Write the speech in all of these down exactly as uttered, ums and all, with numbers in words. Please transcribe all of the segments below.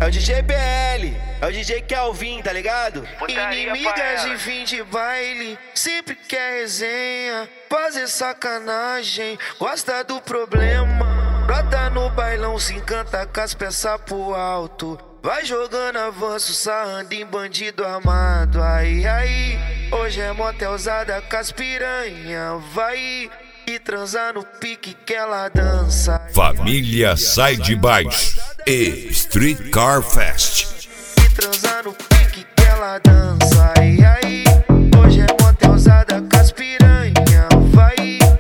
o D J B L, é o D J Kelvin, tá ligado? Inimigas de fim de baile, sempre quer resenha, fazer sacanagem, gosta do problema. Brota no bailão, se encanta com as peças pro alto, vai jogando avanço, sarrando em bandido armado. Aí, aí, hoje é motelzada com as piranha, vai e transar no pique que ela dança. Família Sai de Baixo e Street Car Fest. E transar no pique que ela dança. Aí, aí, hoje é motelzada com as piranha, vai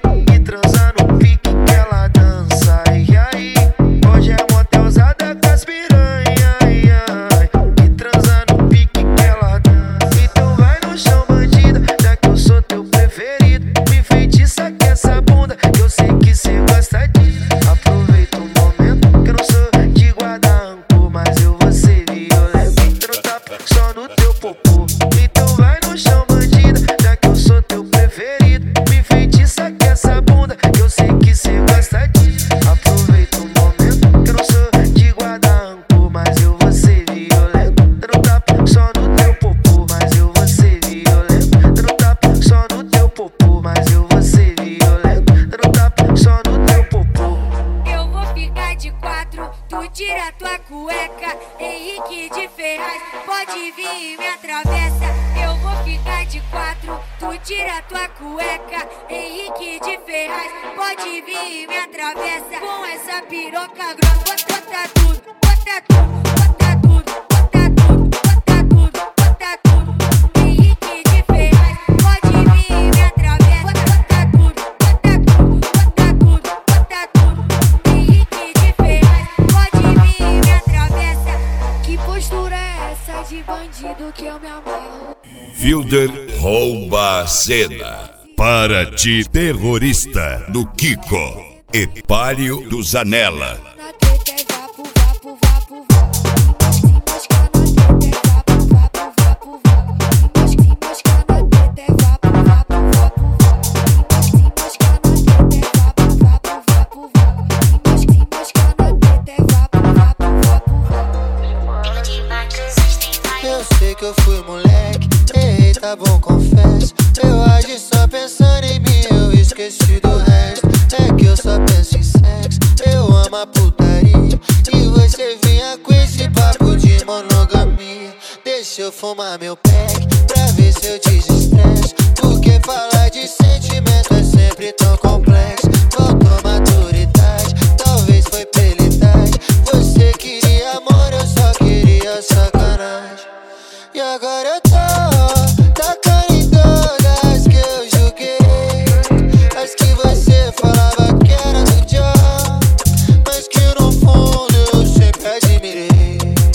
e transar no pique que ela dança. Aí, aí, hoje é motelzada com as piranha, ai, ai, e transar no pique que ela dança. Então vai no chão, bandida, já que eu sou teu preferido. Me enfeitiça que essa bunda, que eu sei que cê gosta disso. Aproveita o momento, que eu não sou de guardar rancor, mas eu vou ser violento. Eu não tapo só no teu popô. Então vai no chão, bandida, já que eu sou teu preferido. Me enfeitiça que essa bunda, que eu sei que cê gosta disso. Aproveita o momento, que eu não sou de guardar rancor, mas eu vou ser violento. Eu não tapo só no teu popô, mas eu vou ser violento. Eu não tapo só no teu popô, mas eu vou ser violento. Eu não tapo só no teu popô. Eu vou ficar de quatro, tu tira tua cueca. Henrique de Ferraz, pode vir e me atravessa. Eu vou ficar de quatro, tu tira tua cueca. Henrique de Ferraz, pode vir e me atravessa. Com essa piroca grossa, bota tudo, bota tudo, bota tudo, bota tudo, bota tudo, bota tudo. Henrique de Ferraz, pode vir e me atravessa. Bota tudo, bota tudo, bota tudo, bota tudo. Henrique de Ferraz, pode vir e me atravessa. Que postura é essa de bandido que eu me amarro? Fielder rouba a cena. Para ti, terrorista do Kiko e Palio do Zanella. Na treta é vapo, vapo, vapo, vapo. Se moscar na treta é vapo, vapo, vapo, vapo. Se moscar na treta é vapo, vapo, vapo, vapo. Se moscar na treta é vapo, vapo, vapo, vapo. Se moscar na treta é vapo, vapo, vapo, vapo. Eu sei que eu fui moleque, errei, tá bom, confesso. Eu agi só pensando em mim, eu esqueci do resto. É que eu só penso em sexo, eu amo a putaria. E você vinha com esse papo de monogamia. Deixa eu fumar meu pack, pra ver se eu desestresso. Porque falar de sentimento é sempre tão complexo. Faltou maturidade, talvez foi pela idade. Você queria amor, eu só queria sacanagem. E agora eu tô tacando em todas que eu julguei. As que você falava que era do John, mas que no fundo eu sempre admirei.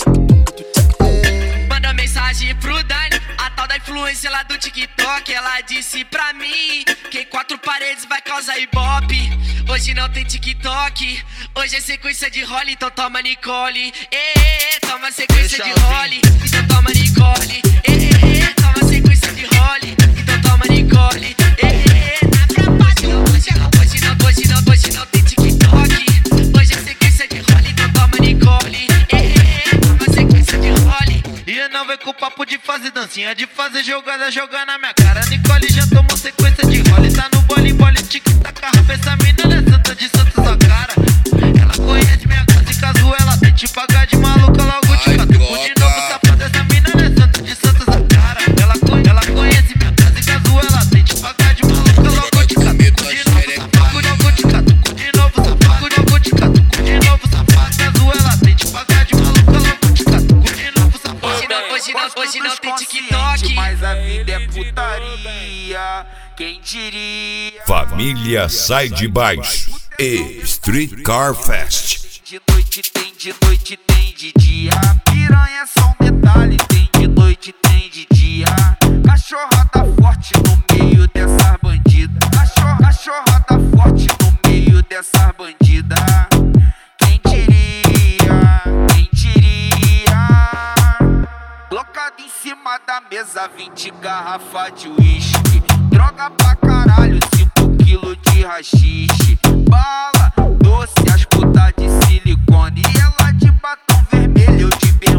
Manda mensagem pro Dani, a tal da influência lá do TikTok. Ela disse pra mim que em quatro paredes vai causar ibope. Hoje não tem TikTok, hoje é sequência de role, então toma Nicole. Ê, toma sequência de role, então toma Nicole. Ê, toma sequência de role, então toma Nicole. Ê, na pra hoje não, hoje não, hoje não, hoje não tem TikTok. Hoje é sequência de role, então toma Nicole. Ê, toma sequência de role. E não vem com o papo de fazer dancinha, de fazer jogada, jogar na minha cara. Nicole já tomou sequência de role, tá no bole, bole, tic-tac. Essa mina não é santa de santa sua cara. Ela conhece minha casa e caso ela tente pagar de maluca, logo te catuco de novo, safado. Essa mina não é santa de santa sua cara. Ela, ela conhece minha casa e caso ela tente pagar de maluca, logo te catuco de novo, safado. Logo te catuco de novo, safado. Logo te catuco de novo, safado. Caso ela tente pagar de maluca, logo te catuco de novo, safado. Hoje não, hoje não, hoje não tem TikTok, mas a vida é putaria. Quem diria? Família Sai de Baixo e Street Car Fest. De noite tem, de noite tem, de dia. Piranha é só um detalhe, tem de noite, tem de dia. Cachorrada forte no meio dessas bandidas. Cachorro, cachorrada forte no meio dessas bandidas. Quem diria, quem diria? Blocado em cima da mesa, vinte garrafas de uísque. Droga pra caralho, cinco quilos de rachixe. Bala, doce, as putas de silicone. E ela de batom vermelho, eu de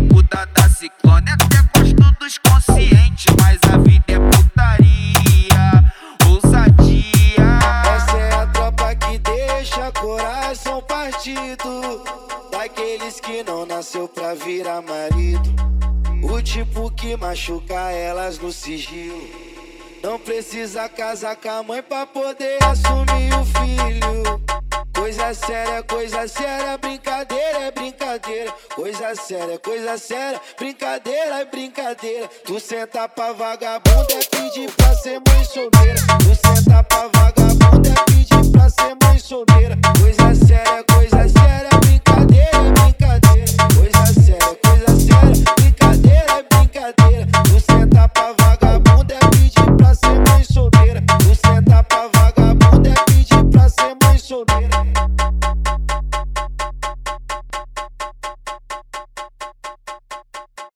que não nasceu pra virar marido. O tipo que machuca elas no sigilo. Não precisa casar com a mãe pra poder assumir o filho. Coisa séria, coisa séria, brincadeira é brincadeira. Coisa séria, coisa séria, brincadeira é brincadeira. Tu senta pra vagabunda é pedir pra ser mãe solteira. Tu senta pra vagabunda é pedir pra ser mãe solteira. Coisa séria, coisa séria.